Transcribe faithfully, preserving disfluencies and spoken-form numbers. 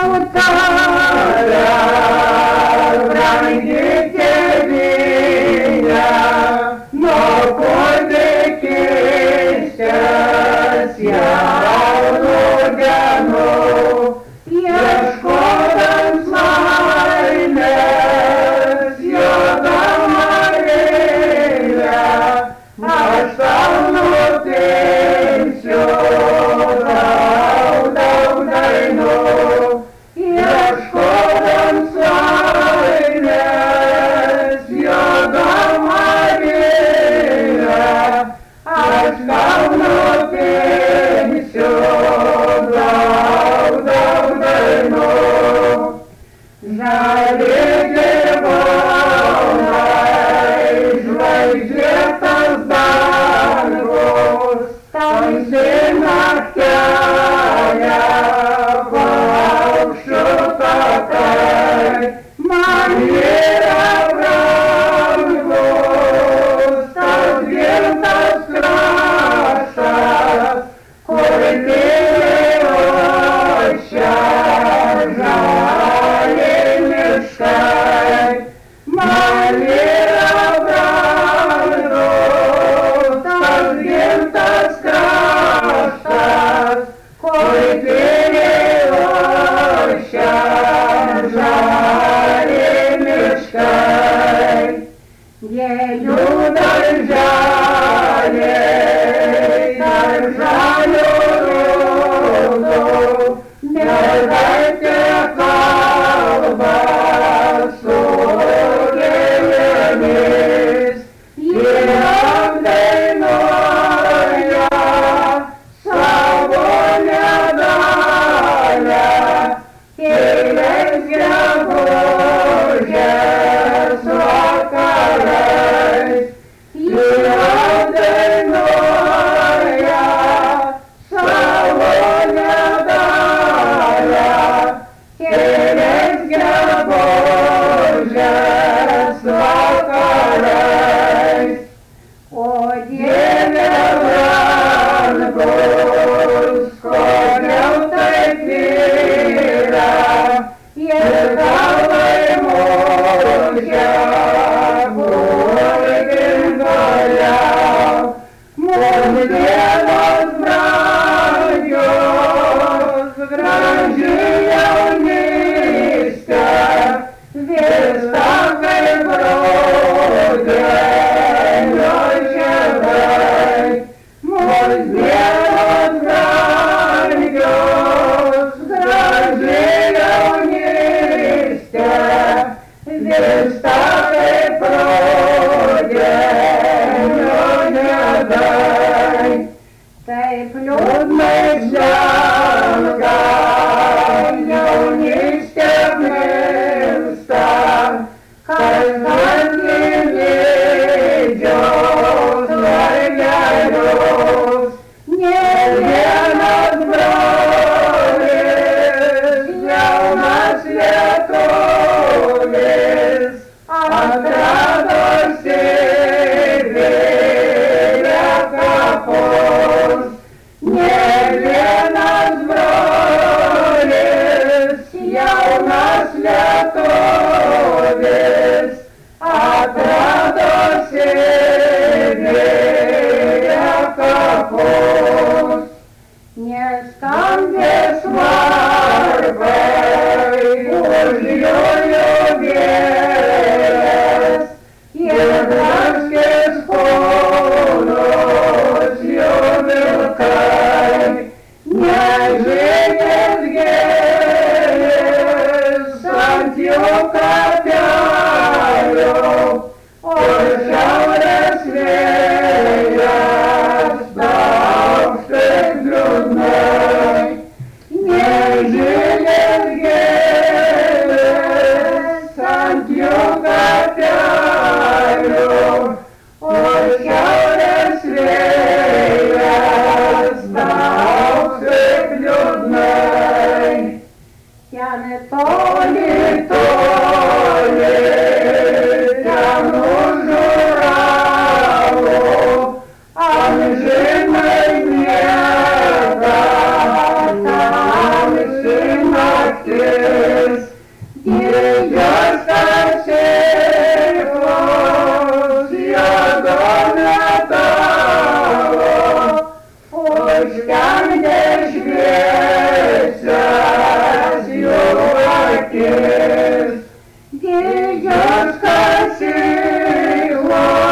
tave, brangi tėvynė, nuo ko nekeistas jaunų dienų, ieškodams laimės, juoda Marija, aš tau nupinsiu daug, daug dainų, ieškodams laimės, juoda Marija, aš tau nupinsiu daug, daug dainų. Žali gyvūnai, žvaigždėtas dangus, tamsi naktelė, paukščių takai, man yra brangus tas gimtas kraštas, kur tyliai ošia žaliai miškai. Man yra brangus tas gimtas kraštas, kur tyliai ošia žaliai miškai. Gėlių darželiai, darželių rūtų, mergaitė kalba su gėlėmis. Jie apdainuoja savo nedalę, tyliais gegužės vakarais. Jie apdainuoja savo nedalę, tyliais gegužės vakarais. O Dieve brangus, kodėl taip yra, ir galai mūžia gulkim toliau. Mūsų dienos brangios, graži jaunystė, virsta kaip rudenio žiedai. Mūsų dienos brangios, graži jaunystė, virsta kaip rudenio žiedai. Taip liūdnai senka, jaunystė miršta, kasdien lydžios vargelius. Nė vienas brolis, jaunas lietuvis, atrado Sibire kapus. Nė vienas brolis, jaunas lietuvis, atrado Sibire kapus. Neskambės varpai, užjojo vėjas, ir draskės kūnus jų vilkai. Nežinės gėlės ant jų kapelių, o šiaurės vėjas daužs taip liūdnai. Nežinės gėlės ant jų kapelių, o šiaurės vėjas daužs taip liūdnai. Ten toli, toli, ten už Uralo, amžinai miega tamsi naktis. już kasiło